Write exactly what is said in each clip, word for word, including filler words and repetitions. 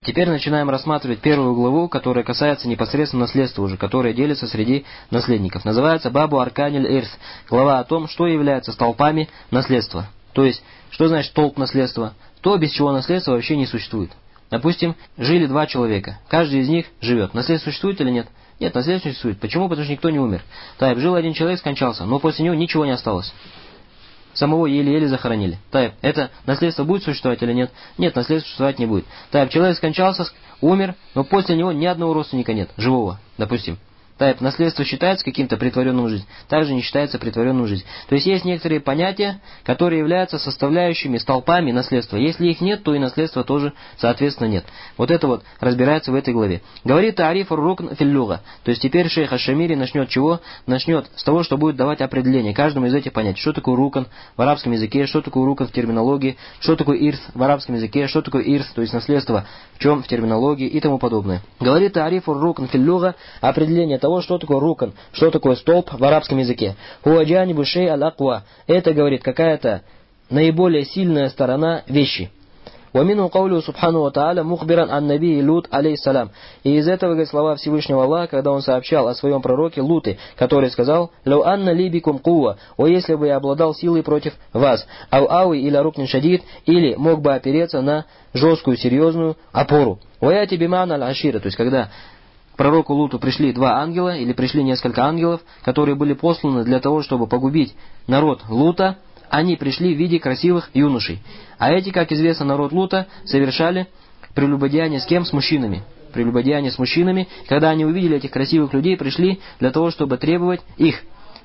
Теперь начинаем рассматривать первую главу, которая касается непосредственно наследства уже, которое делится среди наследников. Называется Бабу Арканиль Ирс. Глава о том, что является столпами наследства. То есть, что значит столб наследства? То, без чего наследство вообще не существует. Допустим, жили два человека. Каждый из них живет. Наследство существует или нет? Нет, наследство существует. Почему? Потому что никто не умер. Так, жил один человек, скончался, но после него ничего не осталось. Самого еле-еле захоронили. Так, это наследство будет существовать или нет? Нет, наследство существовать не будет. Так, человек скончался, умер, но после него ни одного родственника нет, живого, допустим. Так, наследство считается каким-то притворенным в жизнь, также не считается притворенным в жизнь. То есть есть некоторые понятия, которые являются составляющими столпами наследства. Если их нет, то и наследства тоже, соответственно, нет. Вот это вот разбирается в этой главе. Говорит Ариф ар-рукн фил-люга. То есть теперь шейх Аш-Шамири начнет чего? Начнет с того, что будет давать определение каждому из этих понятий. Что такое рукн в арабском языке, что такое рукн в терминологии, что такое ирс в арабском языке, что такое ирс, то есть наследство в чем, в терминологии и тому подобное. Говорит Ариф ар-рукн фил-люга, определение того, что такое рукн, что такое столб в арабском языке. Хуаджанибу шей аль-аква. Это, говорит, какая-то наиболее сильная сторона вещи. وَمِنْهُ قَوْلُهُ سُبْحَانَهُ وَتَعَالَى مُخْبِرًا عَنْ نَبِيِّ Лут алейхиссалям. И из этого, говорит, слова Всевышнего Аллаха, когда он сообщал о своем пророке Луты, который сказал: «Лау анна ли бикум кува», о, если бы я обладал силой против вас, ау ауи или рукнин шадид, или мог бы опереться на жесткую, серьезную опору. «Ваяти биман аль-ашира», то есть когда к пророку Луту пришли два ангела, или пришли несколько ангелов, которые были посланы для того, чтобы погубить народ Лута, они пришли в виде красивых юношей. А эти, как известно, народ Лута совершали прелюбодеяние с кем? С мужчинами. Прелюбодеяние с мужчинами. Когда они увидели этих красивых людей, пришли для того, чтобы требовать их.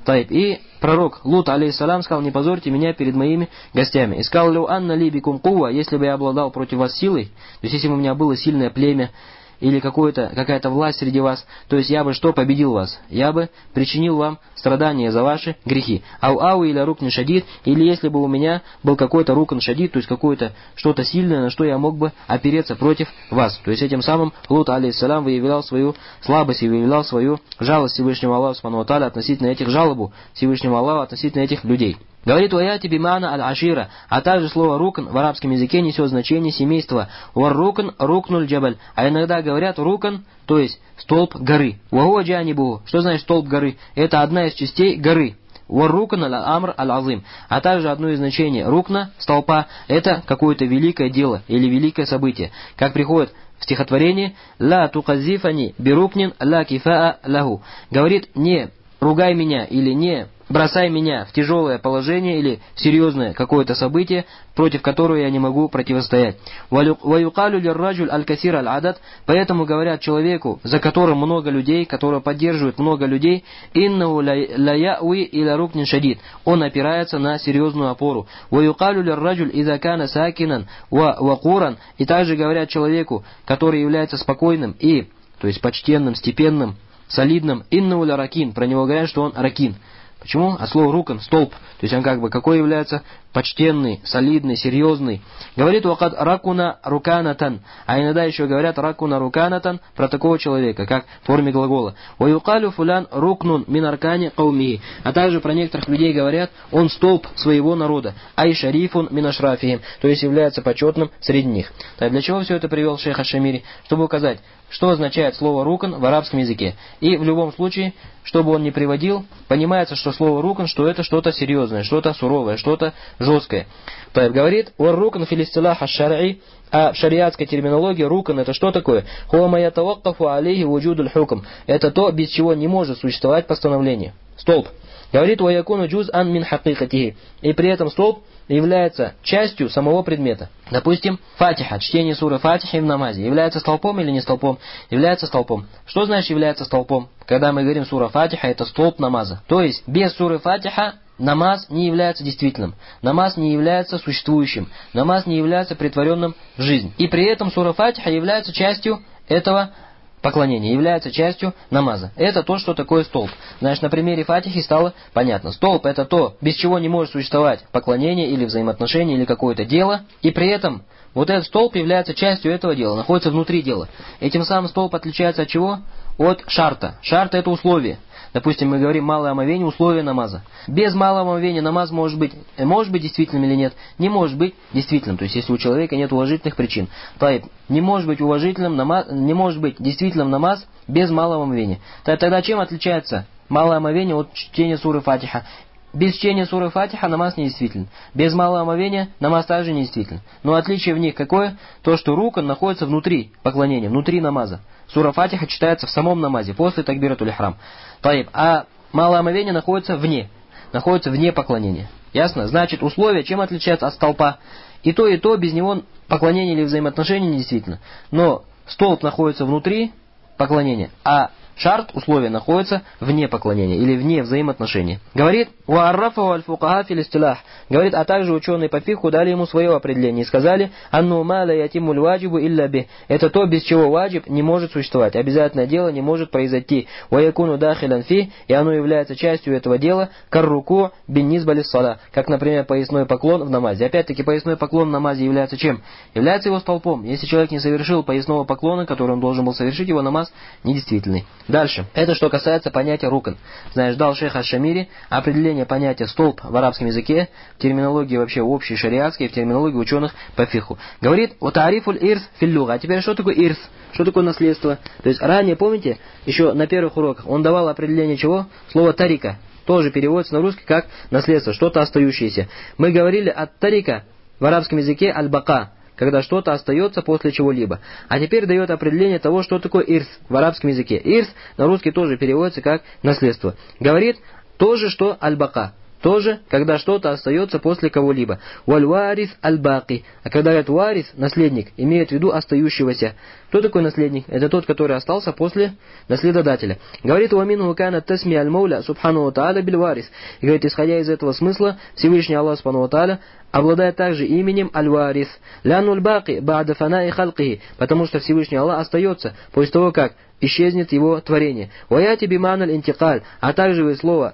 И пророк Лут, алейхиссалям, сказал: «Не позорьте меня перед моими гостями». И сказал: «Лю анна ли бикум кува», если бы я обладал против вас силой, то есть если бы у меня было сильное племя, или какая-то власть среди вас, то есть я бы что, победил вас? Я бы причинил вам страдания за ваши грехи. Ау-ау или рукн шадид, или если бы у меня был какой-то рукн шадид, то есть какое-то что-то сильное, на что я мог бы опереться против вас». То есть этим самым Лут, алейхиссалям, выявлял свою слабость и выявлял свою жалость Всевышнего Аллаха субхану ва тааля относительно этих, жалобу Всевышнего Аллаха относительно этих людей. Говорит: «Ваяти бимана аль-ашира», а также слово «рукн» в арабском языке несет значение семейства. «Вар-рукн рукнуль джабаль», а иногда говорят «рукн», то есть столб горы. «Вахуа джанибу», что значит столб горы? Это одна из частей горы. «Вар-рукн аль-амр аль-азим», а также одно из значений рукна, столпа, это какое-то великое дело или великое событие. Как приходит в стихотворении: «Ла туказифани бирукнин ла кифаа лаху», говорит: «Не ругай меня» или «не бросай меня в тяжелое положение или в серьезное какое-то событие, против которого я не могу противостоять». «Ваюкалю лирраджуль аль-касир аль-адад», поэтому говорят человеку, за которым много людей, которого поддерживает много людей: «Иннаху ла яуи иля рукнин шадид», он опирается на серьезную опору. «Ваюкалю лирраджуль иза кана сакинан ва вакуран», и также говорят человеку, который является спокойным и, то есть почтенным, степенным, солидным: «Иннаху ля ракин», про него говорят, что он ракин. Почему? От слова рукан, столб. То есть он как бы какой является? Почтенный, солидный, серьезный. Говорит: «Вакад ракуна руканатан», а иногда еще говорят ракуна руканатан про такого человека, как в форме глагола. «Ваюкалю фулян рукнун минаркани каумии», а также про некоторых людей говорят: он столб своего народа. «Ай шарифун минашрафихим», то есть является почетным среди них. Так, для чего все это привел шейх Аш-Шамири? Чтобы указать, что означает слово «рукн» в арабском языке. И в любом случае, чтобы он не приводил, понимается, что слово «рукн», что это что-то серьезное, что-то суровое, что-то жесткое. Таиб говорит: «Уар-рукн фил-истилах аш-шар'и», а в шариатской терминологии рукн это что такое? «Хуа ма ятаваккафу алейхи вуджудуль хукм», это то, без чего не может существовать постановление. Столб. Говорит: «Ва якуну джуз'ан мин хакикатихи», и при этом столб является частью самого предмета. Допустим, фатиха, чтение суры фатихи в намазе, является столпом или не столпом? Является столпом. Что значит является столпом? Когда мы говорим сура фатиха, это столб намаза. То есть без суры фатиха намаз не является действительным, намаз не является существующим, намаз не является претворенным в жизнь. И при этом сура фатиха является частью этого поклонение, является частью намаза. Это то, что такое столб. Значит, на примере фатихи стало понятно. Столб это то, без чего не может существовать поклонение или взаимоотношение или какое-то дело. И при этом Вот этот столб является частью этого дела, находится внутри дела. Этим самым столб отличается от чего? От шарта. Шарт это условие. Допустим, мы говорим малое омовение, условие намаза. Без малого омовения намаз может быть, может быть действительным или нет? Не может быть действительным. То есть, если у человека нет уважительных причин. Таиб, не может быть уважительным намаз, не может быть действительным намаз без малого омовения. Тогда чем отличается малое омовение от чтения суры Фатиха? Без чтения суры Фатиха намаз недействителен. Без малого омовения намаз также недействителен. Но отличие в них какое? То, что рукан находится внутри поклонения, внутри намаза. Сура Фатиха читается в самом намазе, после такбиратуль ихрам. Таиб, а малое омовение находится вне, находится вне поклонения. Ясно? Значит, условие чем отличается от столпа? И то, и то, без него поклонение или взаимоотношения недействительно. Но столб находится внутри поклонения, а шарт, условие, находится вне поклонения или вне взаимоотношений. Говорит, «Уаррафаху аль-фукаха фил истилах». Говорит, а также ученые по фикху дали ему свое определение и сказали, «Анну ма ла ятиммуль ваджибу илля бих». Это то, без чего ваджиб не может существовать. Обязательное дело не может произойти. «Ва якуну дахилян фи», и оно является частью этого дела, «карруку бин низба лиссала», как, например, поясной поклон в намазе. Опять-таки, поясной поклон в намазе является чем? Является его столпом. Если человек не совершил поясного поклона, который он должен был совершить, его намаз недействительный. Дальше. Это что касается понятия рукан. Знаешь, дал шейх Аш-Шамири определение понятия столб в арабском языке, в терминологии вообще общей шариатской, в терминологии ученых по фиху. Говорит, вот арифуль ирс филлюга. А теперь что такое ирс? Что такое наследство? То есть ранее, помните, еще на первых уроках он давал определение чего? Слово тарика. Тоже переводится на русский как наследство, что-то остающееся. Мы говорили от тарика в арабском языке аль-бака, когда что-то остается после чего-либо. А теперь дает определение того, что такое ирс в арабском языке. Ирс на русский тоже переводится как наследство. Говорит тоже, что аль-бака. Тоже, когда что-то остается после кого-либо. Валь-варис аль-баки. А когда говорят варис, наследник, имеет в виду остающегося. Кто такой наследник? Это тот, который остался после наследодателя. Говорит, уамину кана тасми аль-мауля субхану ва тааля биль-варис. И говорит, исходя из этого смысла, Всевышний Аллах субхану ва тааля обладает также именем аль-варис. Ляну аль-баки ба'да фанаи халкихи. Потому что Всевышний Аллах остается после того, как исчезнет его творение. Ваяти биман аль-интикаль. А также слово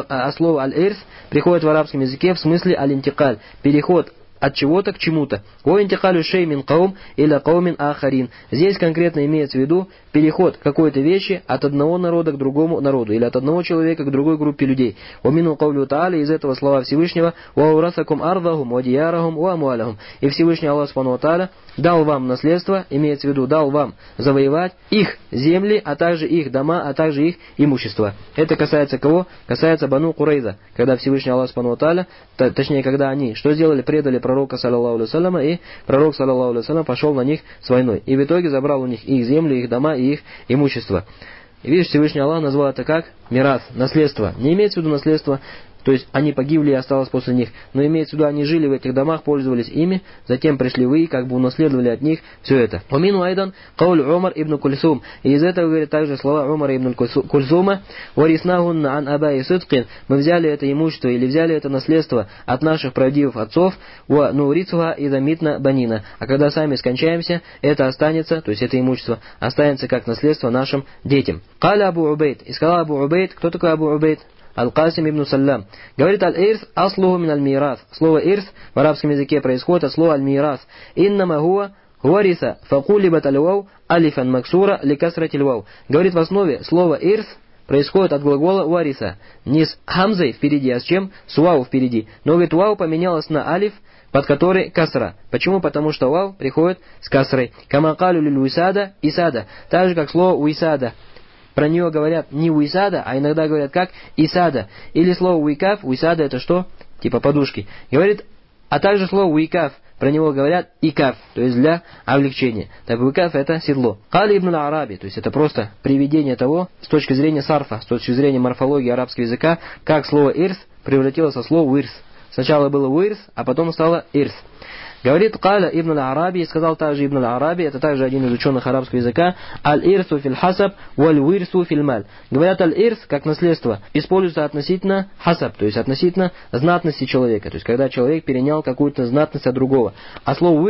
аль-ирс приходит в арабском языке в смысле аль-интикаль. Переход от чего-то к чему-то. Воинтикалю шей мин каум или каумин ахарин. Здесь конкретно имеется в виду переход какой-то вещи от одного народа к другому народу, или от одного человека к другой группе людей. Вамину каулю та'аля, из этого слова Всевышнего, ваурасакум ардахум, вадиярахум, вамуалахум. И Всевышний Аллах субхану ва тааля дал вам наследство, имеется в виду, дал вам завоевать их земли, а также их дома, а также их имущество. Это касается кого? Касается Бану Курайза, когда Всевышний Аллах субхану ва тааля, точнее, когда они, что сделали? Предали пророка, саллаллаху алейхи вассаляма, и пророк, саллаллаху алейхи вассалям, пошел на них с войной. И в итоге забрал у них их земли, их дома и их имущество. И видишь, Всевышний Аллах назвал это как мирас, наследство. Не имеется в виду наследство, то есть они погибли и осталось после них, но имеется в виду, они жили в этих домах, пользовались ими, затем пришли вы и как бы унаследовали от них все это. Умину айдан кауль Умар ибн Кульсум. И из этого говорит также слова Умара ибн Кульсума: «Вариснахунна ан абай сидкин». Мы взяли это имущество или взяли это наследство от наших правдивых отцов, ва нурицуха и замитна банина. А когда сами скончаемся, это останется, то есть это имущество, останется как наследство нашим детям. Каля Абу Убейд. И сказал Абу Убейд, кто такой Абу Убейд? Аль-Касим ибн Саллям. Говорит, аль-ирс аслуху мин аль-мирас. Слово ирс в арабском языке происходит от слова аль-мирас. Иннама хуа хуариса факулибат аль-вау алифан максура ликасрат аль-вау. Говорит, в основе слово ирс происходит от глагола вариса. Не с хамзой впереди, а с чем? С вау впереди. Но говорит, вау поменялось на алиф, под который касра. Почему? Потому что вау приходит с касрой. Камакалю лиль уисада исада. Так же, как слово уисада. Про нее говорят не уисада, а иногда говорят как исада. Или слово уикаф, уисада это что? Типа подушки. Говорит, а также слово уикаф, про него говорят икаф, то есть для облегчения. Так уикаф это седло. Кали ибн аль-Араби, то есть это просто приведение того, с точки зрения сарфа, с точки зрения морфологии арабского языка, как слово ирс превратилось в слово уирс. Сначала было уирс, а потом стало ирс. Говорит, Каля ибн аль-Араби, и сказал также ибн аль-Араби, это также один из ученых арабского языка, аль-ирсу фил хасаб, валь-уирсу фил маль. Говорят, аль-ирс, как наследство, используется относительно хасаб, то есть относительно знатности человека, то есть когда человек перенял какую-то знатность от другого. А слово уирс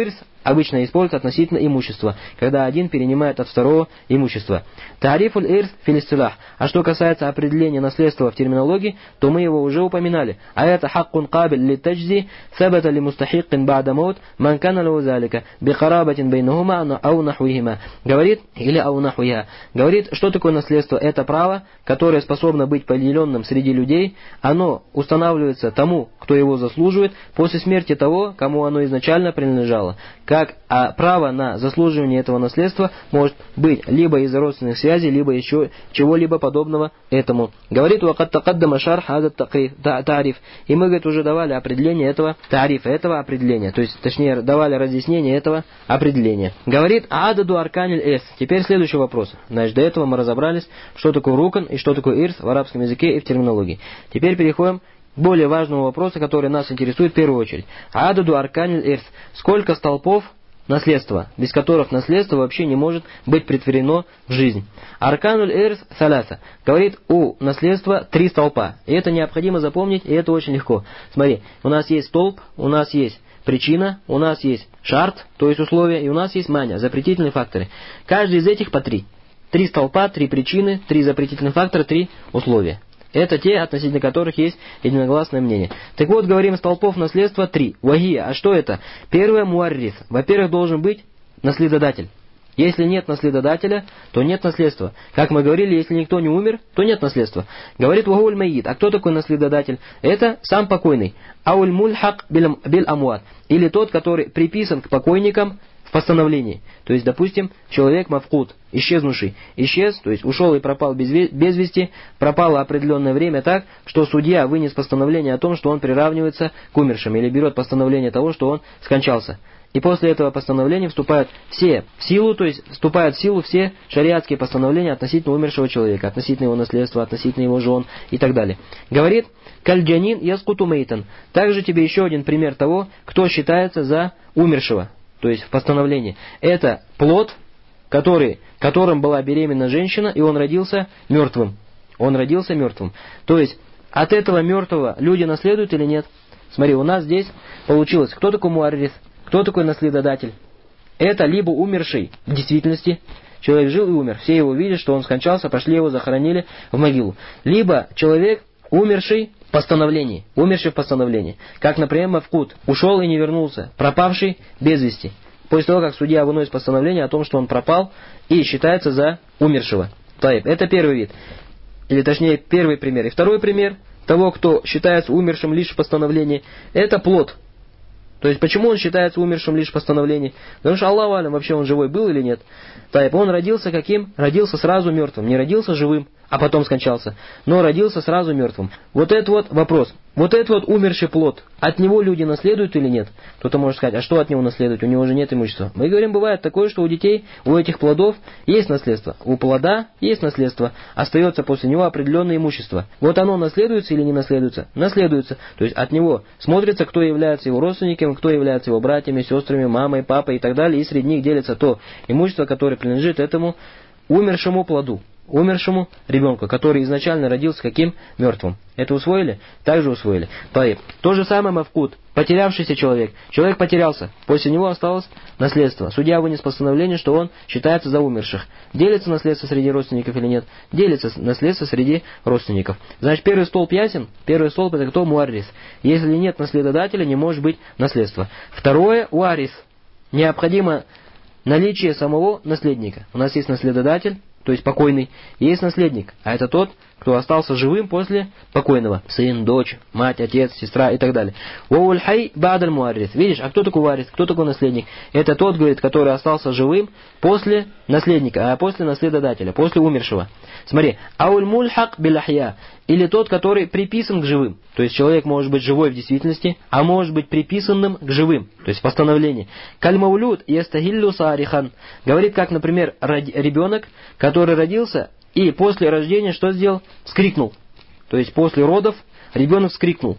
обычно используют относительно имущества, когда один перенимает от второго имущества. Тарифуль ирс филистилах. А что касается определения наследства в терминологии, то мы его уже упоминали. А это хаккун кабиль ли таджзи, сабата ли мустахиккин ба'да маут, ман кана лау залика, бихарабатин бейнахума ау нахуихима. Говорит, или ау нахуиха. Говорит, что такое наследство? Это право, которое способно быть поделенным среди людей. Оно устанавливается тому, кто его заслуживает, после смерти того, кому оно изначально принадлежало. Как а право на заслуживание этого наследства может быть либо из родственных связей, либо еще чего-либо подобного этому. Говорит, وَقَدْ تَقَدَّمَ شَرْحَ هَذَا тариф. И мы, говорит, уже давали определение этого тарифа, этого определения. То есть, точнее, давали разъяснение этого определения. Говорит, ададу арканиль ирс. Теперь следующий вопрос. Значит, до этого мы разобрались, что такое рукан и что такое ирс в арабском языке и в терминологии. Теперь переходим к более важному вопросу, который нас интересует в первую очередь. Ададу арканиль ирс. Сколько столпов наследства, без которых наследство вообще не может быть претворено в жизнь. Аркануль ирс саляса. Говорит, у наследства три столпа. И это необходимо запомнить, и это очень легко. Смотри, у нас есть столб, у нас есть причина, у нас есть шарт, то есть условия, и у нас есть маня, запретительные факторы. Каждый из этих по три. Три столпа, три причины, три запретительных фактора, три условия. Это те, относительно которых есть единогласное мнение. Так вот, говорим, столпов наследства три. Вагия. А что это? Первое, муаррис. Во-первых, должен быть наследодатель. Если нет наследодателя, то нет наследства. Как мы говорили, если никто не умер, то нет наследства. Говорит вагуль майид. А кто такой наследодатель? Это сам покойный. Ауль мульхак биль амуат. Или тот, который приписан к покойникам в постановлении. То есть, допустим, человек мавкут, исчезнувший, исчез, то есть ушел и пропал без, без вести, пропало определенное время так, что судья вынес постановление о том, что он приравнивается к умершим, или берет постановление того, что он скончался. И после этого постановления вступают все в силу, то есть вступают в силу все шариатские постановления относительно умершего человека, относительно его наследства, относительно его жен и так далее. Говорит, кальджанин яскуту мейтан. Также тебе еще один пример того, кто считается за умершего. То есть в постановлении. Это плод, который, которым была беременна женщина, и он родился мертвым. Он родился мертвым. То есть от этого мертвого люди наследуют или нет? Смотри, у нас здесь получилось, кто такой муаррис, кто такой наследодатель? Это либо умерший в действительности, человек жил и умер, все его видят, что он скончался, пошли его, захоронили в могилу. Либо человек, умерший в постановлении, умерший в постановлении. Как, например, мавкут, ушел и не вернулся, пропавший без вести. После того, как судья выносит постановление о том, что он пропал и считается за умершего. Таиб. Это первый вид. Или точнее, первый пример. И второй пример того, кто считается умершим лишь в постановлении, это плод. То есть, почему он считается умершим лишь в постановлении? Потому что Аллаху алям, вообще он живой был или нет? Таиб. Он родился каким? Родился сразу мертвым. Не родился живым, а потом скончался. Но родился сразу мертвым. Вот это вот вопрос. Вот этот вот умерший плод, от него люди наследуют или нет? Кто-то может сказать, а что от него наследуют? У него уже нет имущества. Мы говорим, бывает такое, что у детей, у этих плодов есть наследство. У плода есть наследство. Остается после него определенное имущество. Вот оно наследуется или не наследуется? Наследуется. То есть от него смотрится, кто является его родственником, кто является его братьями, сестрами, мамой, папой и так далее. И среди них делится то имущество, которое принадлежит этому умершему плоду. Умершему ребенку, который изначально родился каким? Мертвым. Это усвоили? Также усвоили. Таиб. То же самое мавкут. Потерявшийся человек. Человек потерялся. После него осталось наследство. Судья вынес постановление, что он считается за умерших. Делится наследство среди родственников или нет? Делится наследство среди родственников. Значит, первый столб ясен? Первый столб это кто? Муаррис. Если нет наследодателя, не может быть наследства. Второе, уарис. Необходимо наличие самого наследника. У нас есть наследодатель, то есть покойный, и есть наследник, а это тот, кто остался живым после покойного. Сын, дочь, мать, отец, сестра и так далее. Ууль-хай ба'даль муаррис. Видишь, а кто такой варис, кто такой наследник? Это тот, говорит, который остался живым после наследника, а после наследодателя, после умершего. Смотри, ауль-мульхак биляхья. Или тот, который приписан к живым. То есть человек может быть живой в действительности, а может быть приписанным к живым. То есть постановление. Каль-маулюд ястахиллю саарихан. Говорит, как, например, ребенок, который родился и после рождения что сделал? Вскрикнул. То есть после родов ребенок вскрикнул.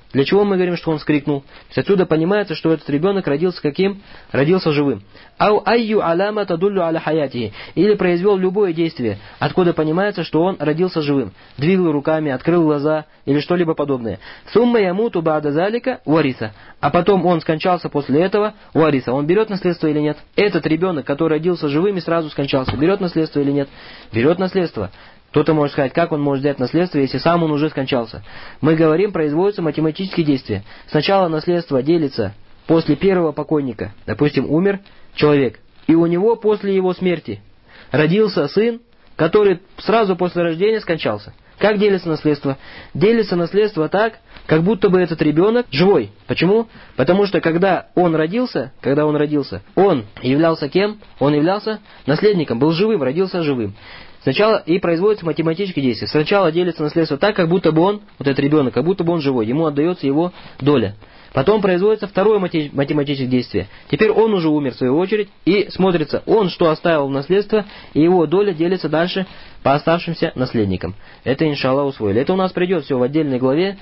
Для чего мы говорим, что он вскрикнул? То есть отсюда понимается, что этот ребенок родился каким? Родился живым. Ау айю аляма тадуллю аля хаятихи. Или произвел любое действие, откуда понимается, что он родился живым. Двигал руками, открыл глаза или что-либо подобное. Сумма ямуту ба'да залика вариса. А потом он скончался после этого вариса. Он берет наследство или нет? Этот ребенок, который родился живым и сразу скончался, берет наследство или нет? Берет наследство. Кто-то может сказать, как он может взять наследство, если сам он уже скончался. Мы говорим, производятся математические действия. Сначала наследство делится после первого покойника. Допустим, умер человек, и у него после его смерти родился сын, который сразу после рождения скончался. Как делится наследство? Делится наследство так, как будто бы этот ребенок живой. Почему? Потому что когда он родился, когда он родился, он являлся кем? Он являлся наследником, был живым, родился живым. Сначала и производится математические действия. Сначала делится наследство так, как будто бы он, вот этот ребенок, как будто бы он живой, ему отдается его доля. Потом производится второе математическое действие. Теперь он уже умер в свою очередь, и смотрится, он что оставил в наследство, и его доля делится дальше по оставшимся наследникам. Это, иншаллах, усвоили. Это у нас придет все в отдельной главе.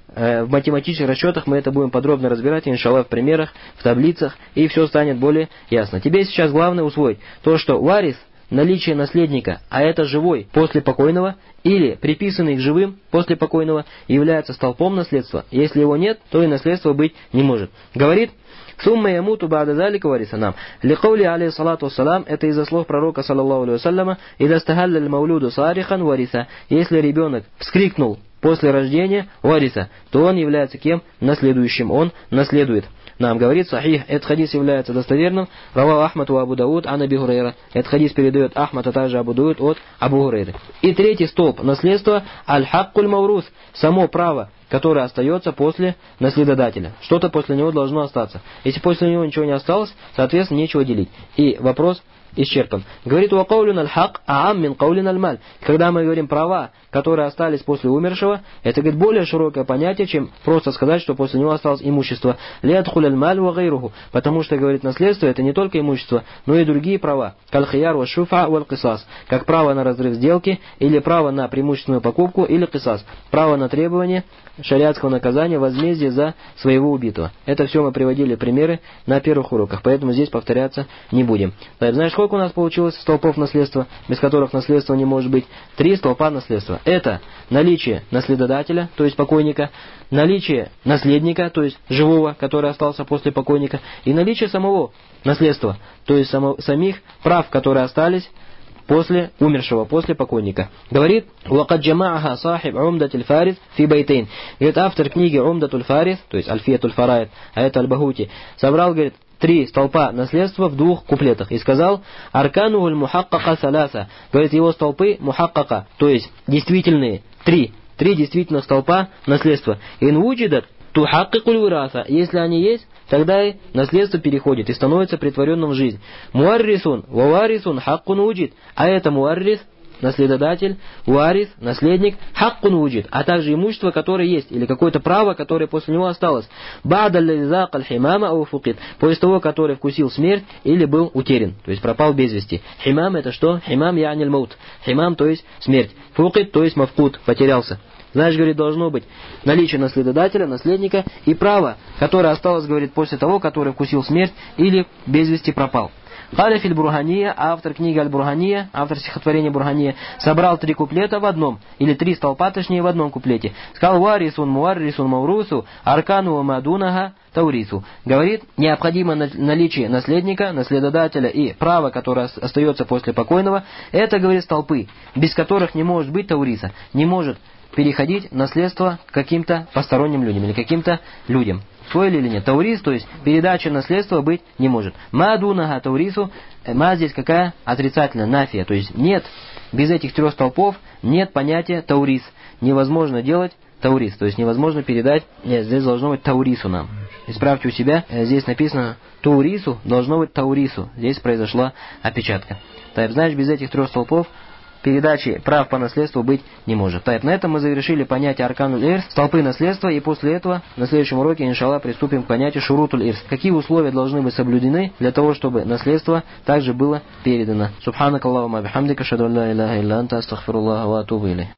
В математических расчетах мы это будем подробно разбирать, иншаллах, в примерах, в таблицах, и все станет более ясно. Тебе сейчас главное усвоить то, что варис, наличие наследника, а это живой после покойного, или приписанный к живым после покойного, является столпом наследства. Если его нет, то и наследство быть не может. Говорит, «Сумма ямуту ба'да залика вариса нам». Ликаули алейхиссалату вассалам, это из-за слов пророка, саллаллаху алейхи вассаляма, «Ида стахалля аль-маулюду сарихан вариса». Если ребенок вскрикнул после рождения вариса, то он является кем? Наследующим, он наследует. Нам говорит сахих, этот хадис является достоверным. Равал Ахмад у Абу Дауд, ан Аби Хурайра. Этот хадис передает Ахмад, а также Абу Дауд от Абу Хурайры. И третий столб наследства, аль-хаккуль маврус, само право, которое остается после наследодателя. Что-то после него должно остаться. Если после него ничего не осталось, соответственно, нечего делить. И вопрос исчерпан. Говорит, «Вакаулюн аль-хак аам мин каулин аль-маль». Когда мы говорим права, которые остались после умершего, это, говорит, более широкое понятие, чем просто сказать, что после него осталось имущество. «Лиадхуль аль-маль ва гайруху». Потому что, говорит, наследство это не только имущество, но и другие права. «Каль-хияр ва шуфа валь кисас». Как право на разрыв сделки, или право на преимущественную покупку, или кисас. Право на требование шариатского наказания, возмездия за своего убитого. Это все мы приводили примеры на первых уроках, поэтому здесь повторяться не будем. Так, знаешь, сколько у нас получилось столпов наследства, без которых наследство не может быть? Три столпа наследства. Это наличие наследодателя, то есть покойника, наличие наследника, то есть живого, который остался после покойника, и наличие самого наследства, то есть само, самих прав, которые остались после умершего, после покойника. Говорит, «Вакад джамааха сахиб умдатуль фарис фи байтейн». Говорит, автор книги Умдатуль фарис, то есть Альфиятуль фараид, а это Аль-Багути, собрал, говорит, три столпа наследства в двух куплетах. И сказал, «Арканухуль мухаккака саласа». Говорит, его столпы мухаккака, то есть действительные, три. Три действительных столпа наследства. «Ин вуджидат тухаккикуль вираса». Если они есть, тогда и наследство переходит и становится претворенным в жизнь. Муаррисун, ваварисун, хаккун уджид. А это муаррис, наследодатель, варис, наследник, хаккун уджид. А также имущество, которое есть, или какое-то право, которое после него осталось. Ба'даллизак аль-химама ау фукид. После того, который вкусил смерть или был утерян, то есть пропал без вести. Химам это что? Химам яниль маут. Химам то есть смерть. Фукид то есть мавкут, потерялся. Знаешь, говорит, должно быть наличие наследодателя, наследника и право, которое осталось, говорит, после того, который вкусил смерть или без вести пропал. Халиф аль-Бурхания, автор книги Аль-Бурхания, автор стихотворения Бурхания, собрал три куплета в одном, или три столпа, точнее, в одном куплете. Сказал, «Варисун муаррисун маврусу, аркану мадунага таурису». Говорит, необходимо наличие наследника, наследодателя и права, которое остается после покойного. Это, говорит, столпы, без которых не может быть тауриса, не может переходить наследство каким-то посторонним людям или каким-то людям. Поняли или нет? Таурис, то есть передача наследства быть не может. Мадунага таурису, ма здесь какая? Отрицательная, нафия. То есть нет, без этих трех столпов нет понятия таурис. Невозможно делать таурис, то есть невозможно передать, нет, здесь должно быть таурису нам. Исправьте у себя, здесь написано таурису, должно быть таурису. Здесь произошла опечатка. Так, знаешь, без этих трех столпов передачи прав по наследству быть не может. Так, на этом мы завершили понятие аркануль ирс, столпы наследства, и после этого на следующем уроке, иншаллах, приступим к понятию шурутуль ирс. Какие условия должны быть соблюдены для того, чтобы наследство также было передано. Субханакаллахумма бихамдика, шаду ла иляха илля анта, астагфируллаха ва атубу илейх.